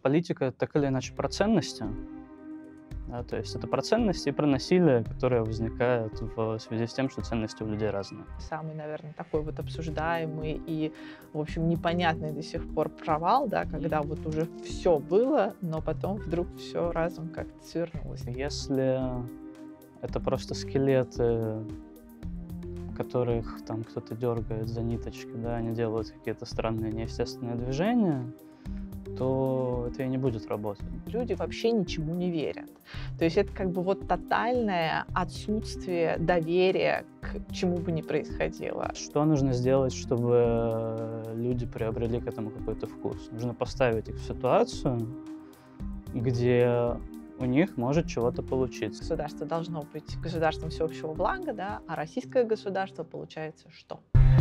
политика — это так или иначе про ценности. Да, то есть это про ценности и про насилие, которое возникает в связи с тем, что ценности у людей разные. Самый, наверное, такой вот обсуждаемый и, в общем, непонятный до сих пор провал, да, когда вот уже все было, но потом вдруг все разом как-то свернулось. Если это просто скелеты, которых там кто-то дергает за ниточки, да, они делают какие-то странные неестественные движения, то это и не будет работать. Люди вообще ничему не верят. То есть это как бы вот тотальное отсутствие доверия к чему бы ни происходило. Что нужно сделать, чтобы люди приобрели к этому какой-то вкус? Нужно поставить их в ситуацию, где у них может чего-то получиться. Государство должно быть государством всеобщего блага, да, а российское государство получается что?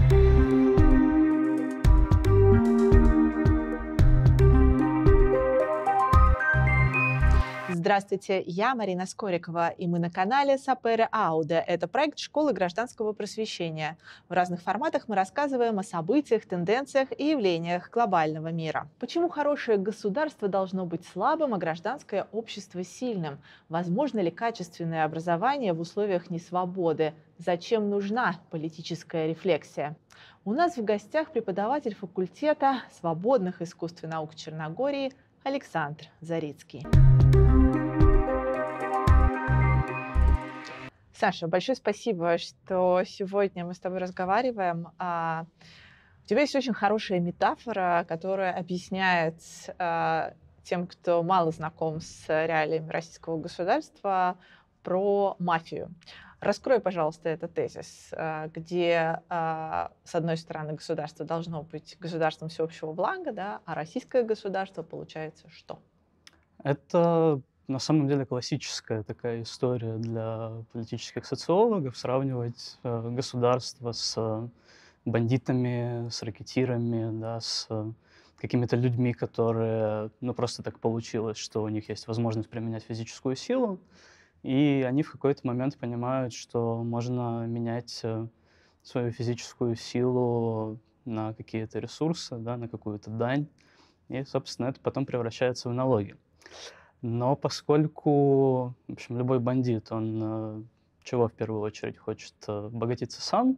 Здравствуйте, я Марина Скорикова, и мы на канале Сапере Ауде. Это проект школы гражданского просвещения. В разных форматах мы рассказываем о событиях, тенденциях и явлениях глобального мира. Почему хорошее государство должно быть слабым, а гражданское общество сильным? Возможно ли качественное образование в условиях несвободы? Зачем нужна политическая рефлексия? У нас в гостях преподаватель факультета свободных искусств и наук Черногории Александр Зарицкий. Саша, большое спасибо, что сегодня мы с тобой разговариваем. У тебя есть очень хорошая метафора, которая объясняет тем, кто мало знаком с реалиями российского государства, про мафию. Раскрой, пожалуйста, этот тезис, где, с одной стороны, государство должно быть государством всеобщего блага, да, а российское государство получается что? Это на самом деле классическая такая история для политических социологов — сравнивать государство с бандитами, с рэкетирами, да, с какими-то людьми, которые, ну, просто так получилось, что у них есть возможность применять физическую силу, и они в какой-то момент понимают, что можно менять свою физическую силу на какие-то ресурсы, да, на какую-то дань, и, собственно, это потом превращается в налоги. Но поскольку, в общем, любой бандит, он чего в первую очередь хочет? Обогатиться сам.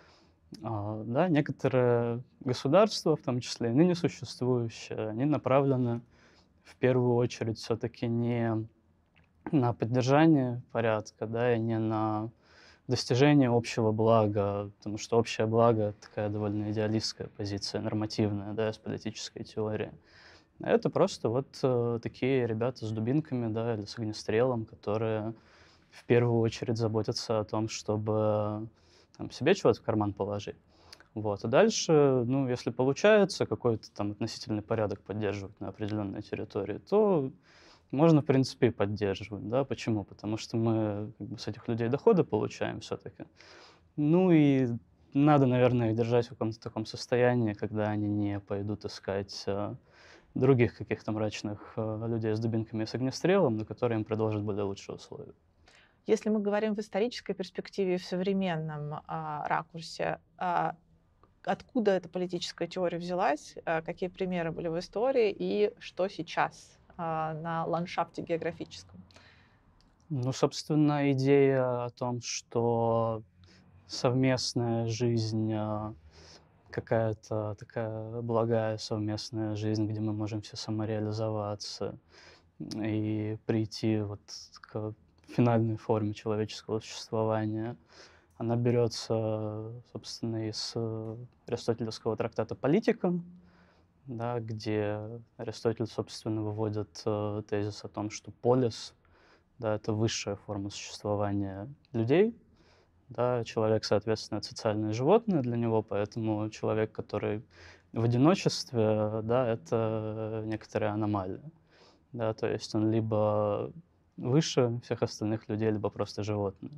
Да, некоторые государства, в том числе и ныне существующие, они направлены в первую очередь все-таки не на поддержание порядка, да, и не на достижение общего блага, потому что общее благо — это такая довольно идеалистская позиция, нормативная, да, из политической теории. Это просто вот такие ребята с дубинками, да, или с огнестрелом, которые в первую очередь заботятся о том, чтобы там, себе чего-то в карман положить. Вот. А дальше, ну, если получается какой-то там относительный порядок поддерживать на определенной территории, то можно, в принципе, и поддерживать. Да? Почему? Потому что мы как бы с этих людей доходы получаем все-таки. Ну и надо, наверное, их держать в каком-то таком состоянии, когда они не пойдут искать других каких-то мрачных людей с дубинками и с огнестрелом, но которые им предложат более лучшие условия. Если мы говорим в исторической перспективе, в современном ракурсе, откуда эта политическая теория взялась, какие примеры были в истории и что сейчас на ландшафте географическом? Ну, собственно, идея о том, что совместная жизнь, какая-то такая благая совместная жизнь, где мы можем все самореализоваться и прийти вот к финальной форме человеческого существования, она берется, собственно, из аристотелевского трактата «Политика», да, где Аристотель, собственно, выводит тезис о том, что полис, да, это высшая форма существования людей. Да, человек, соответственно, это социальное животное для него, поэтому человек, который в одиночестве, да, это некоторая аномалия. Да, то есть он либо выше всех остальных людей, либо просто животное.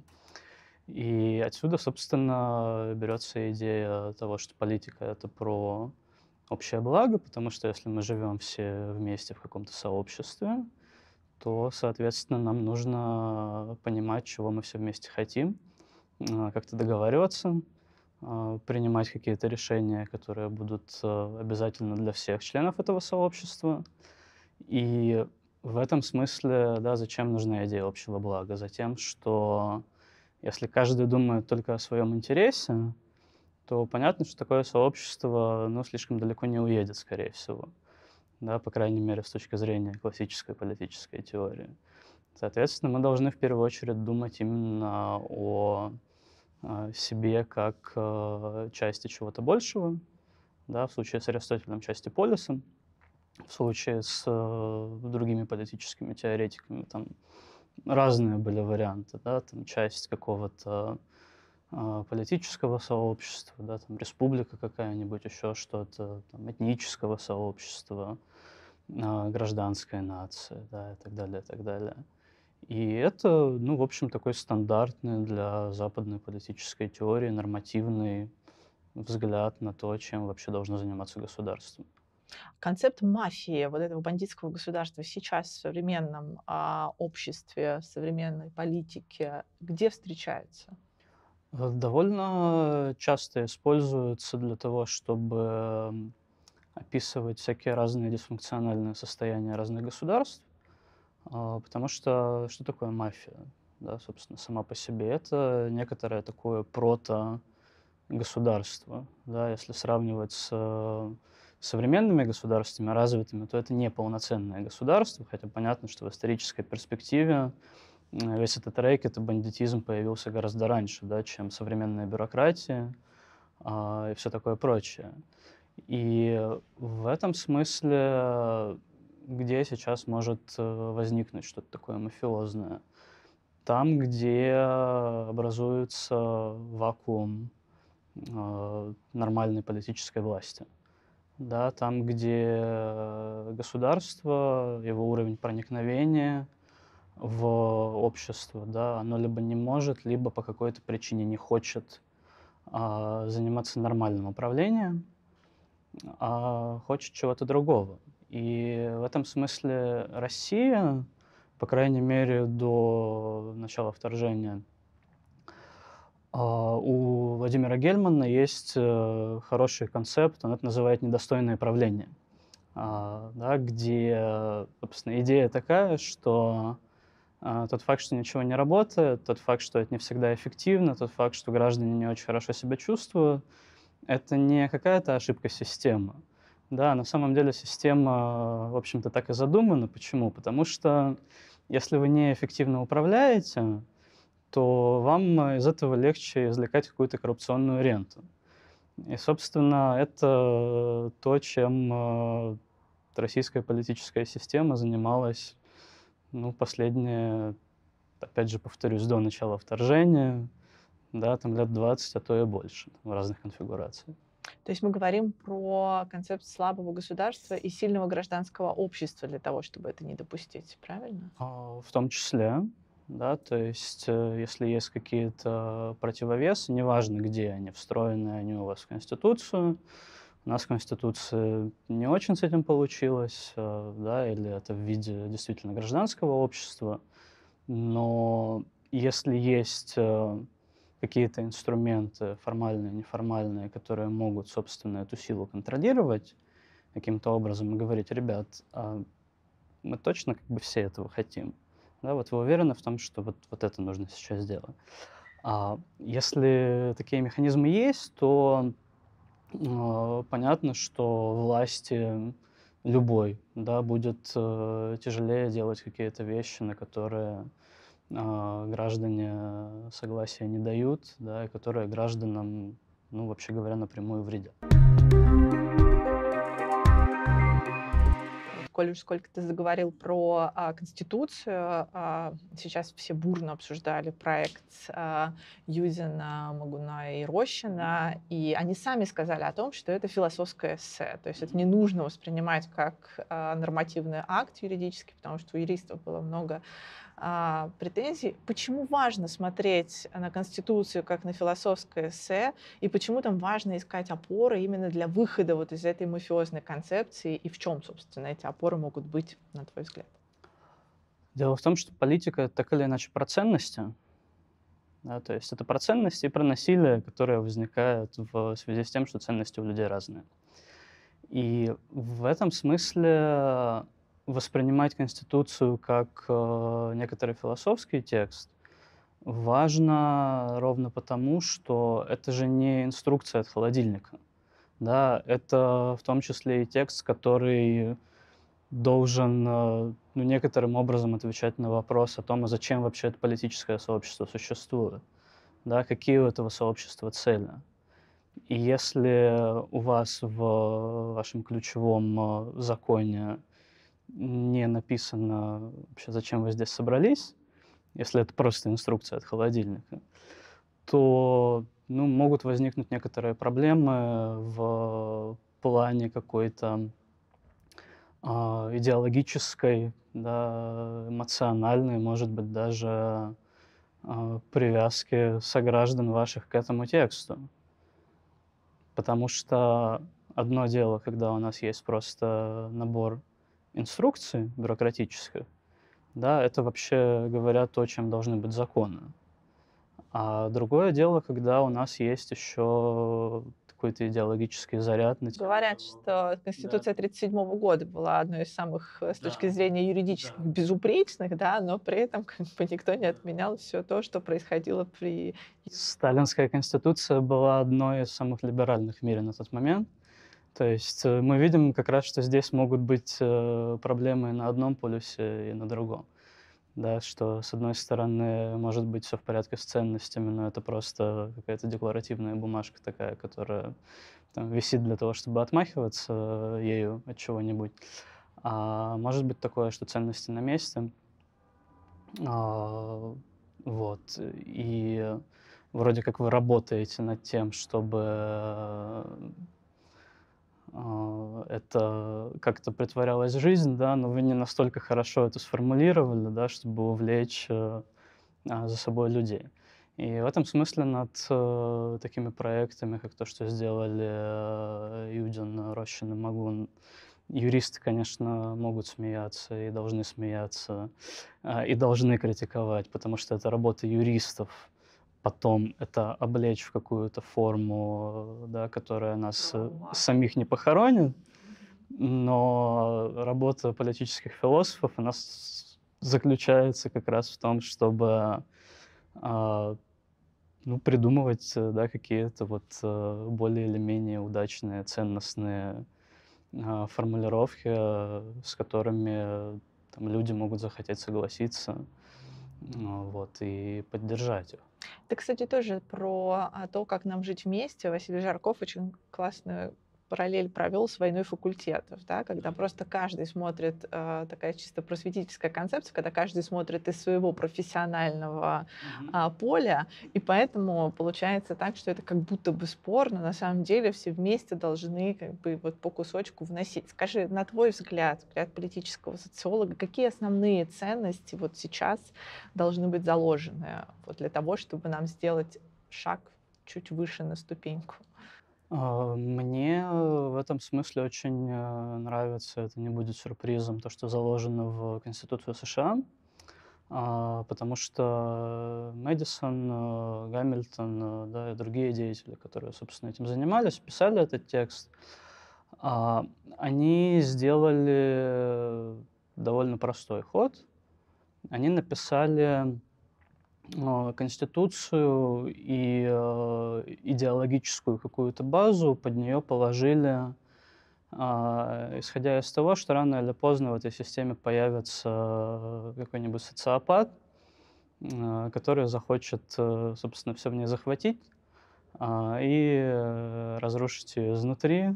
И отсюда, собственно, берется идея того, что политика — это про общее благо, потому что если мы живем все вместе в каком-то сообществе, то, соответственно, нам нужно понимать, чего мы все вместе хотим, как-то договариваться, принимать какие-то решения, которые будут обязательно для всех членов этого сообщества. И в этом смысле, да, зачем нужна идея общего блага? Затем, что если каждый думает только о своем интересе, то понятно, что такое сообщество, ну, слишком далеко не уедет, скорее всего. Да, по крайней мере, с точки зрения классической политической теории. Соответственно, мы должны в первую очередь думать именно о себе как части чего-то большего, да, в случае с Аристотелем части полиса, в случае с другими политическими теоретиками там разные были варианты, да, там часть какого-то политического сообщества, да, там республика какая-нибудь, еще что-то, там, этнического сообщества, гражданская нация, да, и так далее, и так далее. И это, ну, в общем, такой стандартный для западной политической теории нормативный взгляд на то, чем вообще должно заниматься государство. Концепт мафии, вот этого бандитского государства сейчас в современном обществе, в современной политике, где встречается? Довольно часто используется для того, чтобы описывать всякие разные дисфункциональные состояния разных государств, потому что такое мафия? Да, собственно, сама по себе. Это некоторое такое прото-государство. Да, если сравнивать с современными государствами, развитыми, то это не полноценное государство, хотя понятно, что в исторической перспективе весь этот рэкет и бандитизм появился гораздо раньше, да, чем современная бюрократия и все такое прочее. И в этом смысле, где сейчас может возникнуть что-то такое мафиозное? Там, где образуется вакуум нормальной политической власти. Да, там, где государство, его уровень проникновения в общество, да, оно либо не может, либо по какой-то причине не хочет заниматься нормальным управлением, а хочет чего-то другого. И в этом смысле Россия, по крайней мере, до начала вторжения, у Владимира Гельмана есть хороший концепт, он это называет «недостойное правление», да, где, собственно, идея такая, что тот факт, что ничего не работает, тот факт, что это не всегда эффективно, тот факт, что граждане не очень хорошо себя чувствуют, это не какая-то ошибка системы. Да, на самом деле система, в общем-то, так и задумана. Почему? Потому что если вы неэффективно управляете, то вам из этого легче извлекать какую-то коррупционную ренту. И, собственно, это то, чем российская политическая система занималась, ну, последние, опять же, повторюсь, до начала вторжения, да, там лет 20, а то и больше, в разных конфигурациях. То есть мы говорим про концепт слабого государства и сильного гражданского общества для того, чтобы это не допустить, правильно? В том числе, да, то есть, если есть какие-то противовесы, неважно, где они, встроены они у вас в Конституцию, у нас в Конституции не очень с этим получилось, да, или это в виде действительно гражданского общества, но если есть какие-то инструменты, формальные, неформальные, которые могут, собственно, эту силу контролировать каким-то образом и говорить: ребят, мы точно как бы все этого хотим. Да, вот вы уверены в том, что вот это нужно сейчас сделать? Если такие механизмы есть, то понятно, что власти любой, да, будет тяжелее делать какие-то вещи, на которые граждане согласия не дают, да, и которые гражданам, ну, вообще говоря, напрямую вредят. Коль уж сколько ты заговорил про Конституцию, сейчас все бурно обсуждали проект Юдина, Магуна и Рощина, и они сами сказали о том, что это философское эссе, то есть это не нужно воспринимать как нормативный акт юридический, потому что у юристов было много претензий. Почему важно смотреть на Конституцию как на философское эссе, и почему там важно искать опоры именно для выхода вот из этой мафиозной концепции, и в чем, собственно, эти опоры могут быть, на твой взгляд? Дело в том, что политика — это так или иначе про ценности. Да, то есть это про ценности и про насилие, которое возникает в связи с тем, что ценности у людей разные. И в этом смысле воспринимать Конституцию как некоторый философский текст важно ровно потому, что это же не инструкция от холодильника. Да, это в том числе и текст, который должен ну, некоторым образом отвечать на вопрос о том, а зачем вообще это политическое сообщество существует, да, какие у этого сообщества цели. И если у вас в вашем ключевом законе не написано вообще, зачем вы здесь собрались, если это просто инструкция от холодильника, то ну, могут возникнуть некоторые проблемы в плане какой-то идеологической, да, эмоциональной, может быть, даже привязки сограждан ваших к этому тексту. Потому что одно дело, когда у нас есть просто набор инструкций бюрократических, да, это вообще говоря то, чем должны быть законы. А другое дело, когда у нас есть еще какой-то идеологический заряд на тему Говорят, того. что Да, Конституция 1937 года была одной из самых, с точки да, зрения юридических, да. безупречных, да, но при этом как бы никто не отменял все то, что происходило при Сталинская конституция была одной из самых либеральных в мире на тот момент. То есть мы видим как раз, что здесь могут быть проблемы на одном полюсе и на другом. Да, что с одной стороны может быть все в порядке с ценностями, но это просто какая-то декларативная бумажка такая, которая там висит для того, чтобы отмахиваться ею от чего-нибудь. А может быть такое, что ценности на месте. А, вот. И вроде как вы работаете над тем, чтобы это как-то притворялось в жизнь, да, но вы не настолько хорошо это сформулировали, да, чтобы увлечь за собой людей. И в этом смысле над такими проектами, как то, что сделали Юдин, Рощин и Магун, юристы, конечно, могут смеяться и должны смеяться, и должны критиковать, потому что это работа юристов. Потом это облечь в какую-то форму, да, которая нас самих не похоронит. Но работа политических философов у нас заключается как раз в том, чтобы ну, придумывать да, какие-то вот более или менее удачные, ценностные формулировки, с которыми там, люди могут захотеть согласиться, вот, и поддержать их. Это, кстати, тоже про то, как нам жить вместе. Василий Жарков очень классную параллель провел с войной факультетов, да, когда просто каждый смотрит, такая чисто просветительская концепция, когда каждый смотрит из своего профессионального поля, и поэтому получается так, что это как будто бы спор, но на самом деле все вместе должны как бы вот по кусочку вносить. Скажи, на твой взгляд политического социолога, какие основные ценности вот сейчас должны быть заложены вот для того, чтобы нам сделать шаг чуть выше на ступеньку? Мне в этом смысле очень нравится, это не будет сюрпризом, то, что заложено в Конституцию США, потому что Мэдисон, Гамильтон, да, и другие деятели, которые, собственно, этим занимались, писали этот текст, а, они сделали довольно простой ход. Они написали Конституцию и идеологическую какую-то базу под нее положили, исходя из того, что рано или поздно в этой системе появится какой-нибудь социопат, который захочет, собственно, все в ней захватить и разрушить ее изнутри.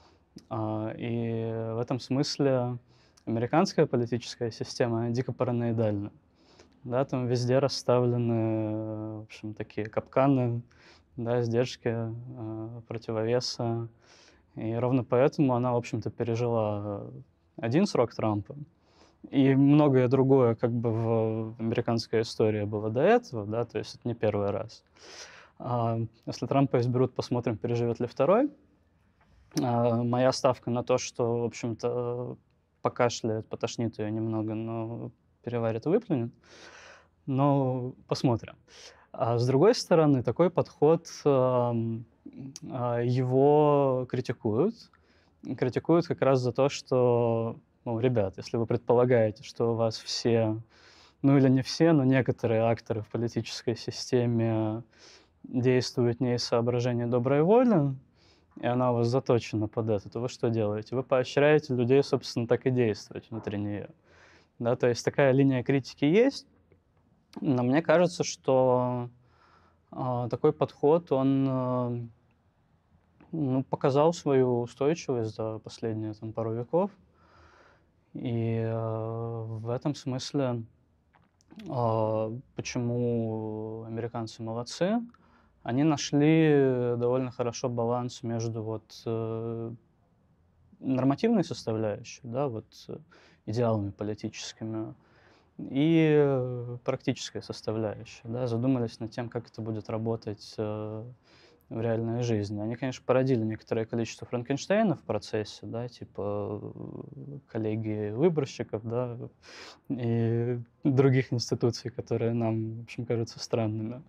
И в этом смысле американская политическая система она дико параноидальна. Да, там везде расставлены, в общем, такие капканы, да, сдержки, противовесы. И ровно поэтому она, в общем-то, пережила один срок Трампа. И многое другое как бы в американской истории было до этого, да, то есть это не первый раз. Если Трампа изберут, посмотрим, переживет ли второй. Моя ставка на то, что, в общем-то, покашляет, потошнит ее немного, но переварит и выплюнет. Но посмотрим. А с другой стороны, такой подход, его критикуют. Критикуют как раз за то, что Мол, ребят, если вы предполагаете, что у вас все, ну или не все, но некоторые акторы в политической системе действуют не из соображения доброй воли, и она у вас заточена под это, то вы что делаете? Вы поощряете людей, собственно, так и действовать внутри нее. Да, то есть такая линия критики есть, но мне кажется, что такой подход, он ну, показал свою устойчивость за последние там, пару веков. И в этом смысле почему американцы молодцы? Они нашли довольно хорошо баланс между вот нормативной составляющей, да, вот идеалами политическими, и практической составляющей, да, задумались над тем, как это будет работать в реальной жизни. Они, конечно, породили некоторое количество Франкенштейна в процессе, да, типа коллегии выборщиков, да, и других институций, которые нам, в общем, кажутся странными.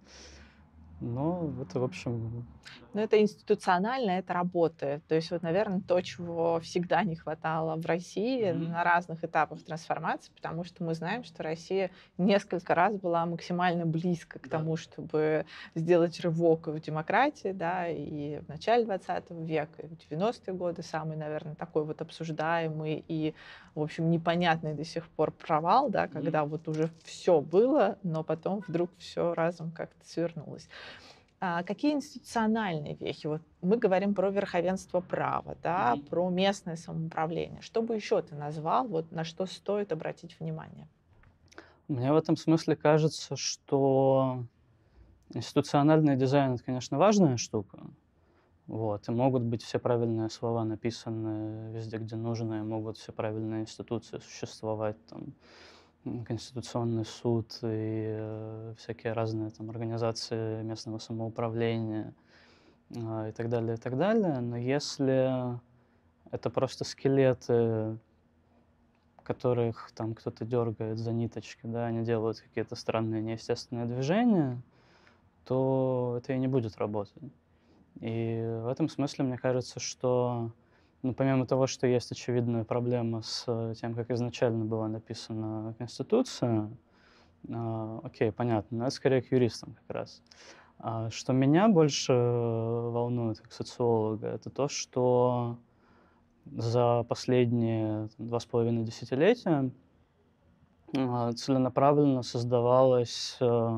Но это, в общем... Но это институционально, это работает. То есть вот, наверное, то, чего всегда не хватало в России на разных этапах трансформации, потому что мы знаем, что Россия несколько раз была максимально близко к тому, чтобы сделать рывок в демократии, да, и в начале 20 века, и в 90-е годы самый, наверное, такой вот обсуждаемый и, в общем, непонятный до сих пор провал, да, когда вот уже все было, но потом вдруг все разом как-то свернулось. Какие институциональные вехи? Вот мы говорим про верховенство права, да, про местное самоуправление. Что бы еще ты назвал, вот на что стоит обратить внимание? Мне в этом смысле кажется, что институциональный дизайн — это, конечно, важная штука. Вот, и могут быть все правильные слова написаны везде, где нужно, и могут все правильные институции существовать, там, Конституционный суд и всякие разные там организации местного самоуправления, и так далее, и так далее. Но если это просто скелеты, которых там кто-то дергает за ниточки, да, они делают какие-то странные неестественные движения, то это и не будет работать. И в этом смысле мне кажется, что, ну, помимо того, что есть очевидная проблема с тем, как изначально была написана Конституция, окей, понятно, но это скорее к юристам как раз. Что меня больше волнует как социолога, это то, что за последние 2,5 десятилетия целенаправленно создавалось,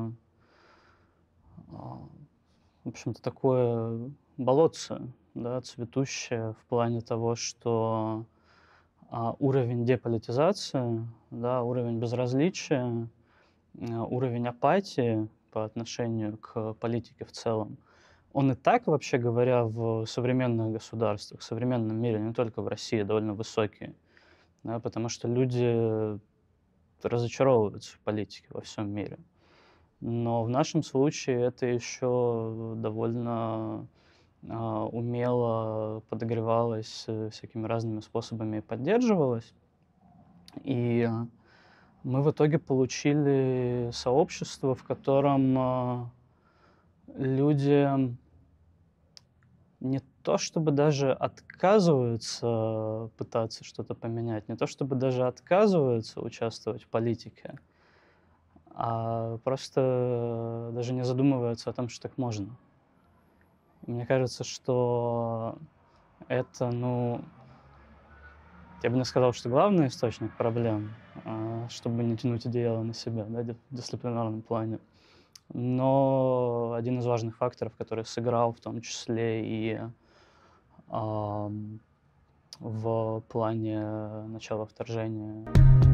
в общем-то, такое болотце, да, цветущее в плане того, что уровень деполитизации, да, уровень безразличия, уровень апатии по отношению к политике в целом, он и так, вообще говоря, в современных государствах, в современном мире, не только в России, довольно высокий, да, потому что люди разочаровываются в политике во всем мире. Но в нашем случае это еще довольно умело подогревалось всякими разными способами и поддерживалось. И мы в итоге получили сообщество, в котором люди не то чтобы даже отказываются пытаться что-то поменять, не то чтобы даже отказываются участвовать в политике, а просто даже не задумываются о том, что так можно. И мне кажется, что это, ну, я бы не сказал, что главный источник проблем, чтобы не тянуть одеяло на себя, да, в дисциплинарном плане. Но один из важных факторов, который сыграл в том числе и в плане начала вторжения.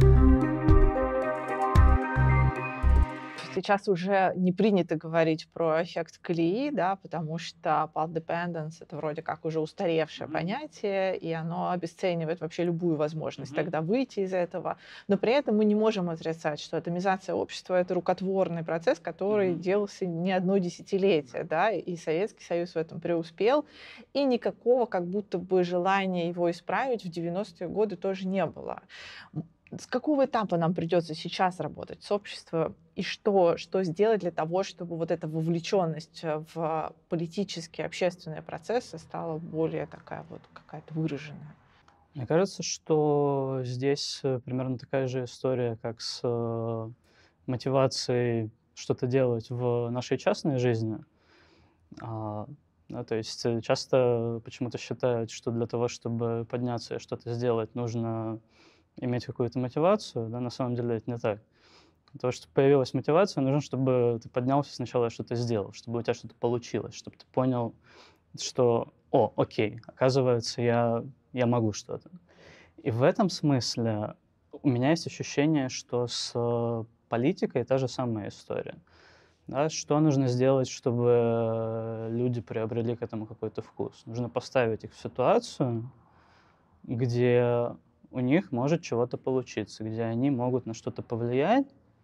Сейчас уже не принято говорить про эффект колеи, да, потому что path dependence — это вроде как уже устаревшее понятие, и оно обесценивает вообще любую возможность тогда выйти из этого. Но при этом мы не можем отрицать, что атомизация общества — это рукотворный процесс, который делался не одно десятилетие, да, и Советский Союз в этом преуспел, и никакого как будто бы желания его исправить в 90-е годы тоже не было. С какого этапа нам придется сейчас работать с обществом, и что сделать для того, чтобы вот эта вовлеченность в политические, общественные процессы стала более такая вот какая-то выраженная? Мне кажется, что здесь примерно такая же история, как с мотивацией что-то делать в нашей частной жизни. А, да, то есть часто почему-то считают, что для того, чтобы подняться и что-то сделать, нужно иметь какую-то мотивацию. Да, на самом деле это не так. Для того, чтобы появилась мотивация, нужно, чтобы ты поднялся сначала и что-то сделал, чтобы у тебя что-то получилось, чтобы ты понял, что, о, окей, оказывается, я могу что-то. И в этом смысле у меня есть ощущение, что с политикой та же самая история. Да, что нужно сделать, чтобы люди приобрели к этому какой-то вкус? Нужно поставить их в ситуацию, где у них может чего-то получиться, где они могут на что-то повлиять.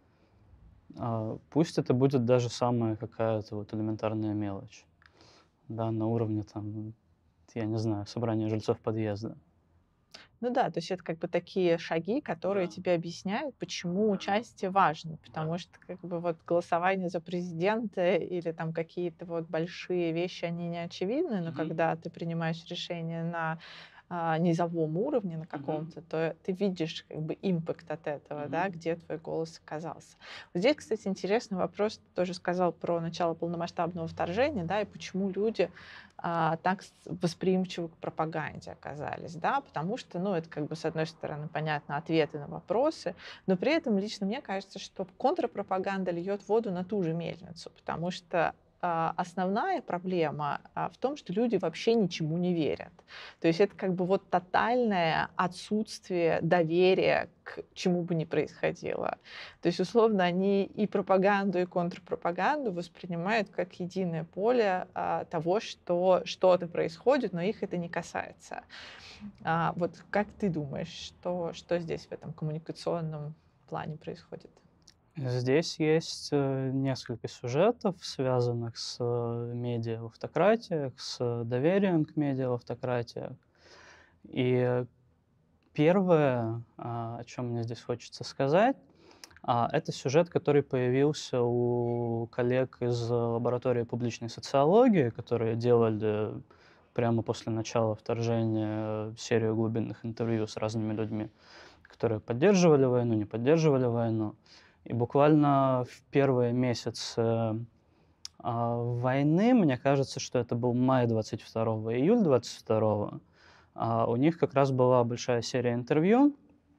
Пусть это будет даже самая какая-то вот элементарная мелочь, да, на уровне там, я не знаю, собрания жильцов подъезда. Ну да, то есть это как бы такие шаги, которые тебе объясняют, почему участие важно. Потому что как бы вот голосование за президента или там какие-то вот большие вещи, они не очевидны, но Мгм. когда ты принимаешь решение на низовом уровне на Мгм. каком-то, то ты видишь как бы импакт от этого, Мгм. да, где твой голос оказался. Вот здесь, кстати, интересный вопрос. Ты тоже сказал про начало полномасштабного вторжения, да, и почему люди так восприимчивы к пропаганде оказались, да, потому что, ну, это как бы, с одной стороны, понятно, ответы на вопросы, но при этом лично мне кажется, что контрпропаганда льет воду на ту же мельницу, потому что основная проблема в том, что люди вообще ничему не верят. То есть это как бы вот тотальное отсутствие доверия к чему бы ни происходило. То есть, условно, они и пропаганду, и контрпропаганду воспринимают как единое поле того, что что-то происходит, но их это не касается. Вот как ты думаешь, что здесь в этом коммуникационном плане происходит? Здесь есть несколько сюжетов, связанных с медиа в автократиях, с доверием к медиа в автократиях. И первое, о чем мне здесь хочется сказать, это сюжет, который появился у коллег из лаборатории публичной социологии, которые делали прямо после начала вторжения серию глубинных интервью с разными людьми, которые поддерживали войну, не поддерживали войну. И буквально в первые месяцы войны, мне кажется, что это был май 22-го, июль 22-го, у них как раз была большая серия интервью,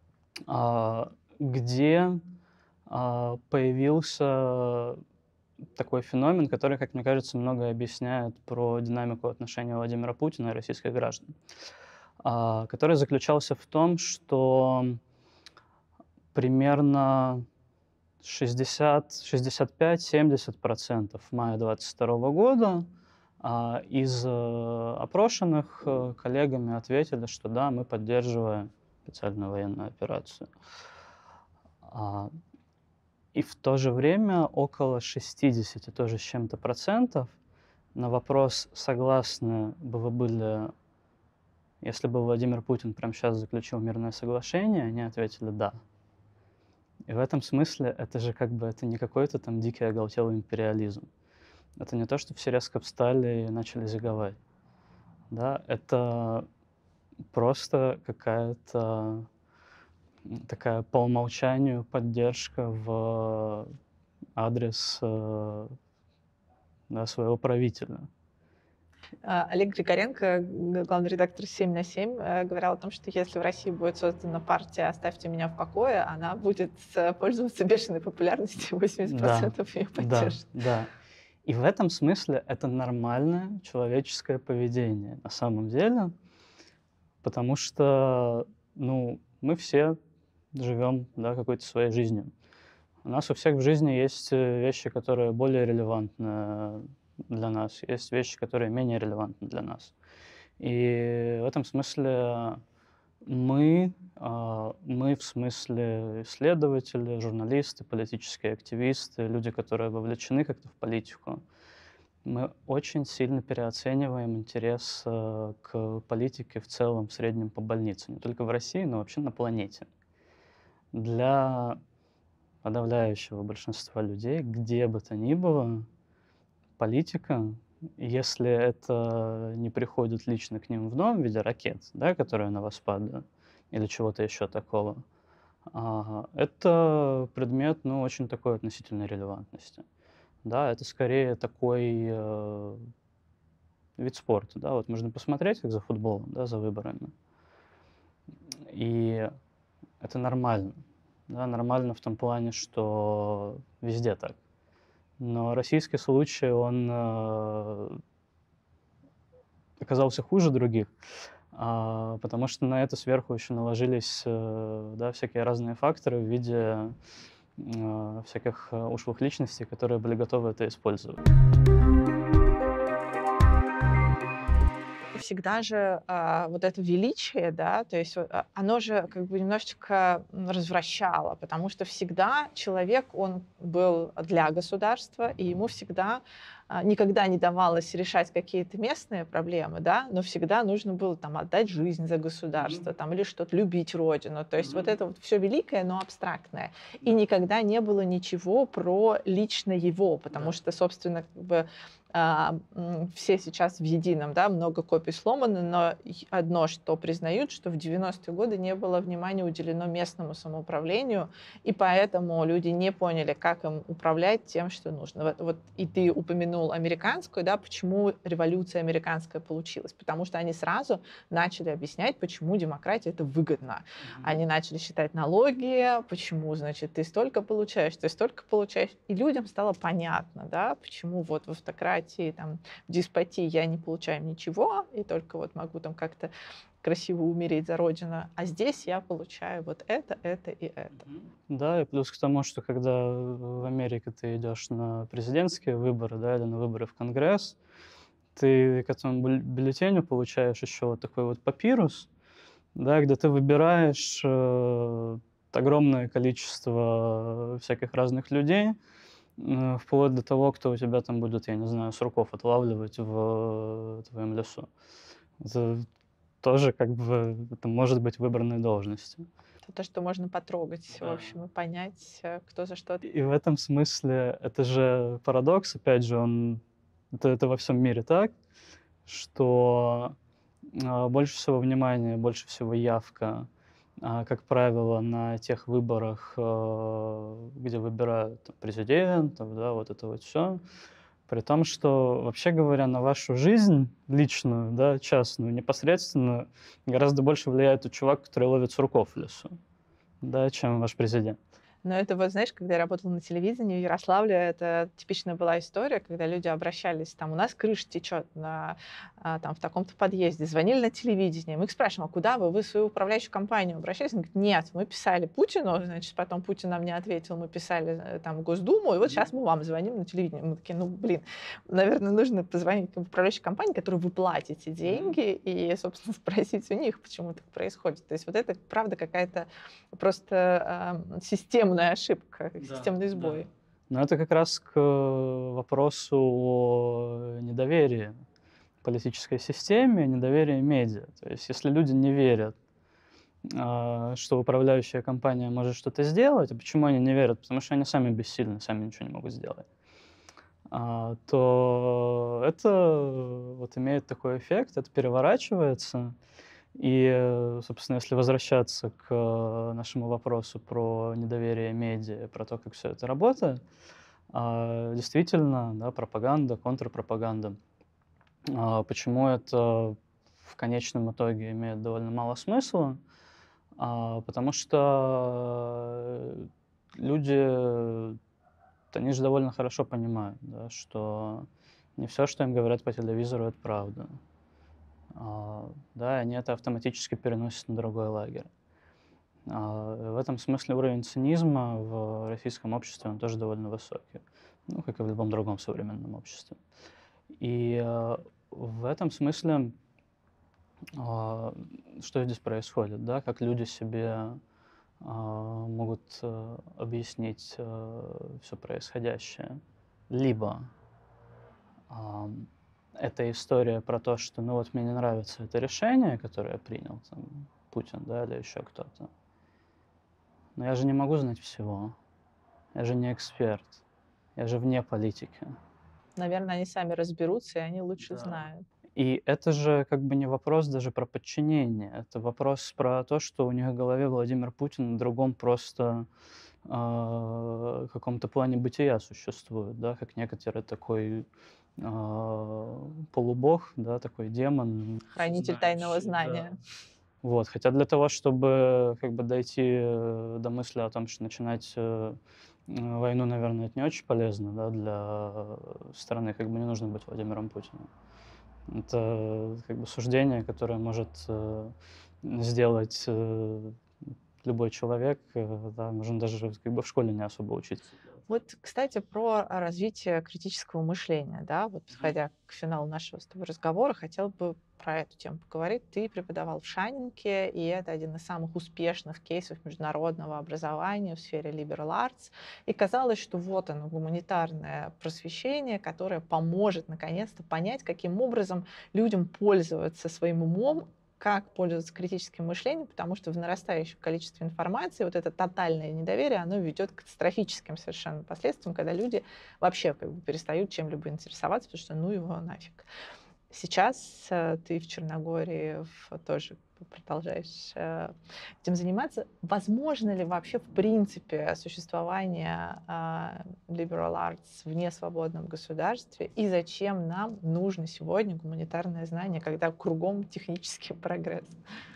где появился такой феномен, который, как мне кажется, многое объясняет про динамику отношений Владимира Путина и российских граждан, который заключался в том, что примерно 65-70% мая 22 года из опрошенных коллегами ответили, что да, мы поддерживаем специальную военную операцию. А, И в то же время около 60 тоже с чем-то процентов на вопрос, согласны бы вы были, если бы Владимир Путин прямо сейчас заключил мирное соглашение, они ответили «да». И в этом смысле это же как бы это не какой-то там дикий оголтелый империализм. Это не то, что все резко встали и начали зиговать. Да, это просто какая-то такая по умолчанию поддержка в адрес да, своего правителя. Олег Григоренко, главный редактор «7 на 7», говорил о том, что если в России будет создана партия «Оставьте меня в покое», она будет пользоваться бешеной популярностью, Да, 80% ее да, поддержит. да. И в этом смысле это нормальное человеческое поведение на самом деле, потому что, ну, мы все живем, да, какой-то своей жизнью. У нас у всех в жизни есть вещи, которые более релевантны для нас, есть вещи, которые менее релевантны для нас. И в этом смысле мы в смысле исследователи, журналисты, политические активисты, люди, которые вовлечены как-то в политику, мы очень сильно переоцениваем интерес к политике в целом, в среднем по больнице. Не только в России, но вообще на планете. Для подавляющего большинства людей, где бы то ни было, политика если это не приходит лично к ним в дом в виде ракет, да, которые на вас падают, или чего-то еще такого, это предмет, ну, очень такой относительной релевантности. Да, это скорее такой вид спорта, да, вот можно посмотреть, как за футболом, да, за выборами, и это нормально, да, нормально в том плане, что везде так. Но российский случай, он оказался хуже других, потому что на это сверху еще наложились, да, всякие разные факторы в виде всяких ушлых личностей, которые были готовы это использовать. Всегда же вот это величие, да, то есть оно же как бы немножечко развращало, потому что всегда человек, он был для государства, и ему всегда никогда не давалось решать какие-то местные проблемы, да, но всегда нужно было там отдать жизнь за государство, там, или что-то, любить родину. То есть вот это вот все великое, но абстрактное. И никогда не было ничего про лично его, потому что, собственно, как бы все сейчас в едином, да, много копий сломано, но одно, что признают, что в 90-е годы не было внимания уделено местному самоуправлению, и поэтому люди не поняли, как им управлять тем, что нужно. Вот и ты упомянул американскую, да, почему революция американская получилась, потому что они сразу начали объяснять, почему демократия это выгодно. Они начали считать налоги, почему, значит, ты столько получаешь, и людям стало понятно, да, почему вот в автократии, там, в деспотии я не получаю ничего, и только вот могу там как-то красиво умереть за родину, а здесь я получаю вот это и это. Да, и плюс к тому, что когда в Америке ты идешь на президентские выборы, да, или на выборы в Конгресс, ты к этому бюллетеню получаешь еще вот такой вот папирус, да, где ты выбираешь огромное количество всяких разных людей, вплоть до того, кто у тебя там будет, я не знаю, сурков отлавливать в твоем лесу. Это тоже как бы это может быть выбранной должностью. Это то, что можно потрогать, в общем, и понять, кто за что. И в этом смысле это же парадокс, опять же, это во всем мире так, что больше всего внимания, больше всего явка, как правило, на тех выборах, где выбирают там президентов, да, вот это вот все. При том, что, вообще говоря, на вашу жизнь личную, да, частную, непосредственно гораздо больше влияет тот чувак, который ловит сурков в лесу, да, чем ваш президент. Но это вот, знаешь, когда я работала на телевидении в Ярославле, это типичная была история, когда люди обращались, там, у нас крыша течет там, в таком-то подъезде, звонили на телевидение, мы их спрашиваем, а куда вы в свою управляющую компанию обращались? Они говорят, нет, мы писали Путину, значит, потом Путин нам не ответил, мы писали там в Госдуму, и вот сейчас мы вам звоним на телевидение. Мы такие, ну, блин, наверное, нужно позвонить в управляющей компании, которой вы платите деньги, и, собственно, спросить у них, почему так происходит. То есть вот это, правда, какая-то просто системная ошибка, системный сбой. Да. Но это как раз к вопросу о недоверии политической системе, недоверии медиа. То есть если люди не верят, что управляющая компания может что-то сделать, а почему они не верят? Потому что они сами бессильны, сами ничего не могут сделать. То это вот имеет такой эффект, это переворачивается. И, собственно, если возвращаться к нашему вопросу про недоверие медиа, про то, как все это работает, действительно, да, пропаганда, контрпропаганда. Почему это в конечном итоге имеет довольно мало смысла? Потому что люди, они же довольно хорошо понимают, да, что не все, что им говорят по телевизору, это правда. Да, они это автоматически переносят на другой лагерь. В этом смысле уровень цинизма в российском обществе, он тоже довольно высокий, ну, как и в любом другом современном обществе. И в этом смысле, что здесь происходит, да, как люди себе могут объяснить все происходящее. Либо это история про то, что, ну вот мне не нравится это решение, которое принял там, Путин, да, или еще кто-то. Но я же не могу знать всего. Я же не эксперт. Я же вне политики. Наверное, они сами разберутся, и они лучше Да. знают. И это же как бы не вопрос даже про подчинение. Это вопрос про то, что у них в голове Владимир Путин на другом просто каком-то плане бытия существует, да, как некоторый такой полубог, да, такой демон, Хранитель тайного всезнающий, да. знания. Вот, хотя для того, чтобы как бы дойти до мысли о том, что начинать войну, наверное, это не очень полезно, да, для страны, как бы не нужно быть Владимиром Путиным. Это как бы суждение, которое может сделать любой человек, да, можно даже как бы в школе не особо учиться. Вот, кстати, про развитие критического мышления, да, вот подходя к финалу нашего с тобой разговора, хотела бы про эту тему поговорить. Ты преподавал в Шанинке, и это один из самых успешных кейсов международного образования в сфере liberal arts. И казалось, что вот оно, гуманитарное просвещение, которое поможет наконец-то понять, каким образом людям пользоваться своим умом, как пользоваться критическим мышлением, потому что в нарастающем количестве информации вот это тотальное недоверие, оно ведет к катастрофическим совершенно последствиям, когда люди вообще как бы перестают чем-либо интересоваться, потому что ну его нафиг. Сейчас ты в Черногории тоже продолжаешь этим заниматься. Возможно ли вообще в принципе существование liberal arts в несвободном государстве? И зачем нам нужно сегодня гуманитарное знание, когда кругом технический прогресс?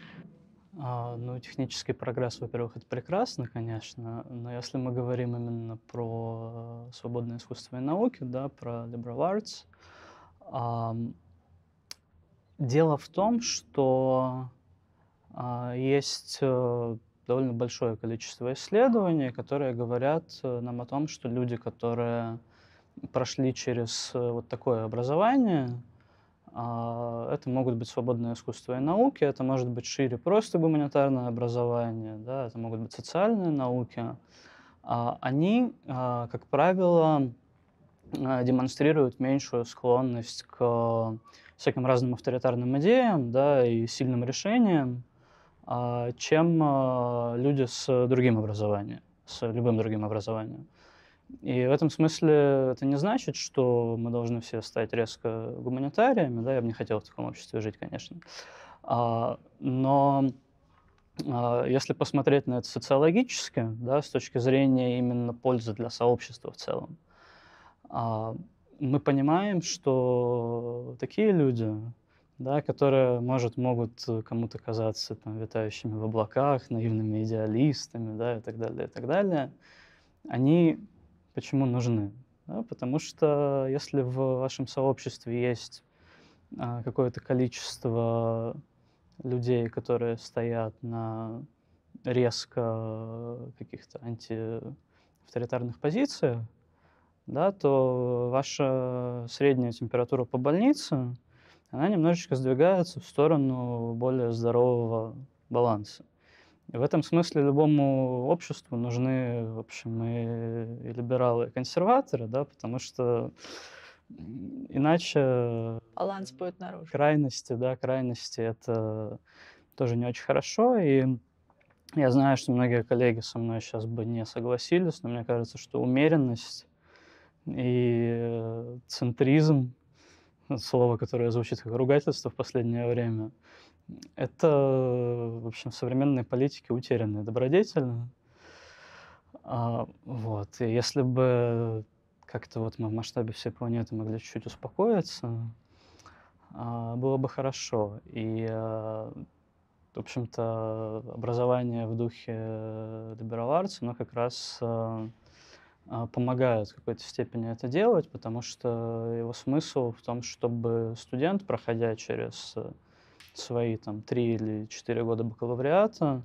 Ну, технический прогресс, во-первых, это прекрасно, конечно, но если мы говорим именно про свободное искусство и науки, да, про liberal arts, ам, дело в том, что есть довольно большое количество исследований, которые говорят нам о том, что люди, которые прошли через вот такое образование, это могут быть свободное искусство и науки, это может быть шире просто гуманитарное образование, да, это могут быть социальные науки. Они, как правило, демонстрируют меньшую склонность к всяким разным авторитарным идеям, да, и сильным решениям, чем люди с другим образованием, с любым другим образованием. И в этом смысле это не значит, что мы должны все стать резко гуманитариями, да, я бы не хотел в таком обществе жить, конечно. Но если посмотреть на это социологически, да, с точки зрения именно пользы для сообщества в целом, мы понимаем, что такие люди, да, которые, может, могут кому-то казаться там, витающими в облаках, наивными идеалистами, да, и так далее, они почему нужны? Да, потому что если в вашем сообществе есть какое-то количество людей, которые стоят на резко каких-то антиавторитарных позициях, да, то ваша средняя температура по больнице, она немножечко сдвигается в сторону более здорового баланса. И в этом смысле любому обществу нужны, в общем, и либералы, и консерваторы, да, потому что иначе Баланс будет нарушен. крайности, да, крайности — это тоже не очень хорошо. И я знаю, что многие коллеги со мной сейчас бы не согласились, но мне кажется, что умеренность и центризм, слово, которое звучит как ругательство в последнее время, это, в общем, в современной политике утерянная добродетель. Вот. И если бы как-то вот мы в масштабе всей планеты могли чуть-чуть успокоиться, было бы хорошо. И, в общем-то, образование в духе liberal arts, оно как раз помогает в какой-то степени это делать, потому что его смысл в том, чтобы студент, проходя через свои там 3 или 4 года бакалавриата,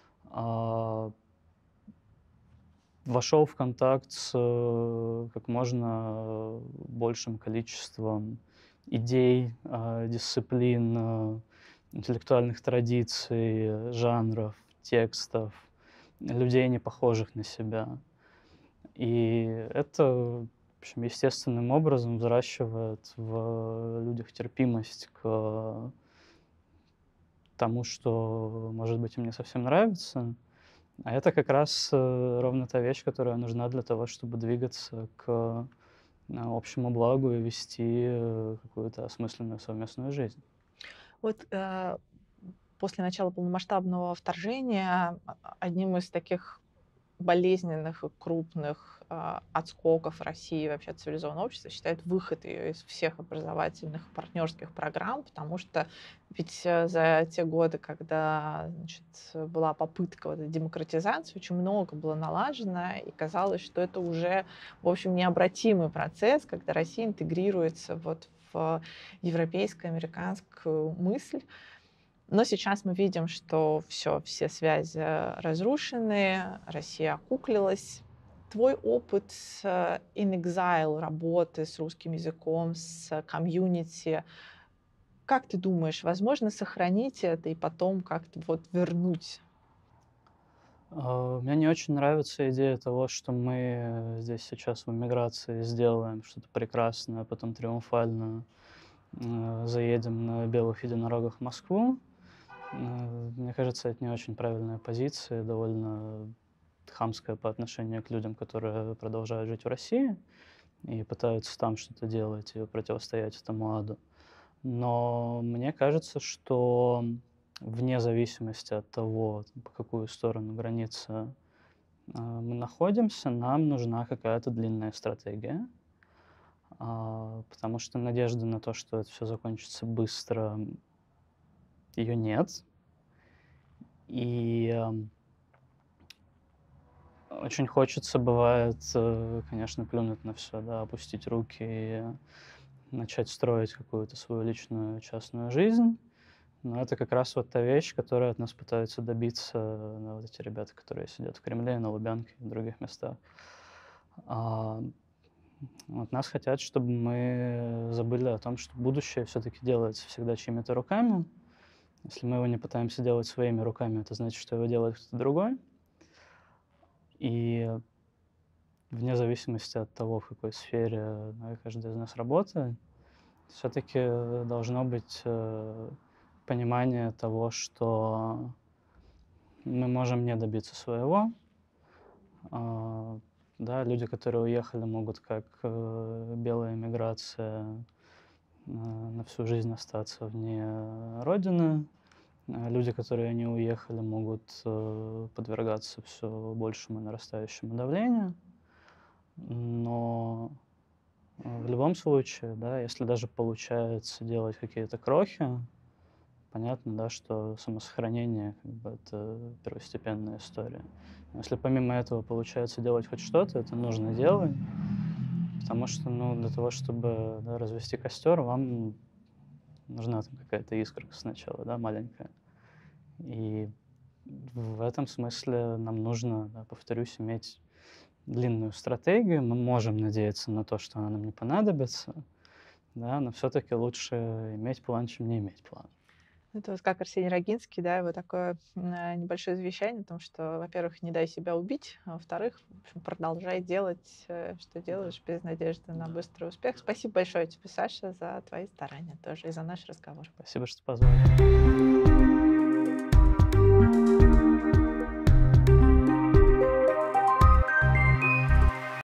вошел в контакт с как можно большим количеством идей, дисциплин, интеллектуальных традиций, жанров, текстов, людей, не похожих на себя. И это, в общем, естественным образом взращивает в людях терпимость к тому, что, может быть, им не совсем нравится. А это как раз ровно та вещь, которая нужна для того, чтобы двигаться к общему благу и вести какую-то осмысленную совместную жизнь. Вот после начала полномасштабного вторжения одним из таких болезненных и крупных отскоков России вообще от цивилизованного общества считают выход ее из всех образовательных партнерских программ, потому что ведь за те годы, когда, значит, была попытка вот этой демократизации, очень много было налажено, и казалось, что это уже, в общем, необратимый процесс, когда Россия интегрируется вот в европейскую, американскую мысль. Но сейчас мы видим, что все связи разрушены, Россия окуклилась. Твой опыт in exile, работы с русским языком, с комьюнити, как ты думаешь, возможно сохранить это и потом как-то вот вернуть? Мне не очень нравится идея того, что мы здесь сейчас в эмиграции сделаем что-то прекрасное, а потом триумфально заедем на белых единорогах в Москву. Мне кажется, это не очень правильная позиция, довольно хамская по отношению к людям, которые продолжают жить в России и пытаются там что-то делать и противостоять этому аду. Но мне кажется, что вне зависимости от того, по какую сторону границы мы находимся, нам нужна какая-то длинная стратегия, потому что надежды на то, что это все закончится быстро, ее нет. И очень хочется, бывает, конечно, плюнуть на все, да, опустить руки и начать строить какую-то свою личную частную жизнь. Но это как раз вот та вещь, которую от нас пытаются добиться, вот эти ребята, которые сидят в Кремле, на Лубянке и в других местах. Вот нас хотят, чтобы мы забыли о том, что будущее все-таки делается всегда чьими-то руками. Если мы его не пытаемся делать своими руками, это значит, что его делает кто-то другой. И вне зависимости от того, в какой сфере каждый из нас работает, все-таки должно быть понимание того, что мы можем не добиться своего. Да, люди, которые уехали, могут как белая эмиграция на всю жизнь остаться вне родины. Люди, которые не уехали, могут подвергаться все большему нарастающему давлению. Но в любом случае, да, если даже получается делать какие-то крохи, понятно, да, что самосохранение как бы это первостепенная история. Но если помимо этого получается делать хоть что-то, это нужно делать, потому что, ну, для того, чтобы, да, развести костер, вам нужна там какая-то искорка сначала, да, маленькая. И в этом смысле нам нужно, да, повторюсь, иметь длинную стратегию. Мы можем надеяться на то, что она нам не понадобится, да, но все-таки лучше иметь план, чем не иметь плана. Это вот как Арсений Рогинский, да, его такое небольшое завещание о том, что, во-первых, не дай себя убить, а во-вторых, в общем, продолжай делать, что делаешь, без надежды на быстрый успех. Спасибо большое тебе, Саша, за твои старания тоже и за наш разговор. Спасибо, что позвали.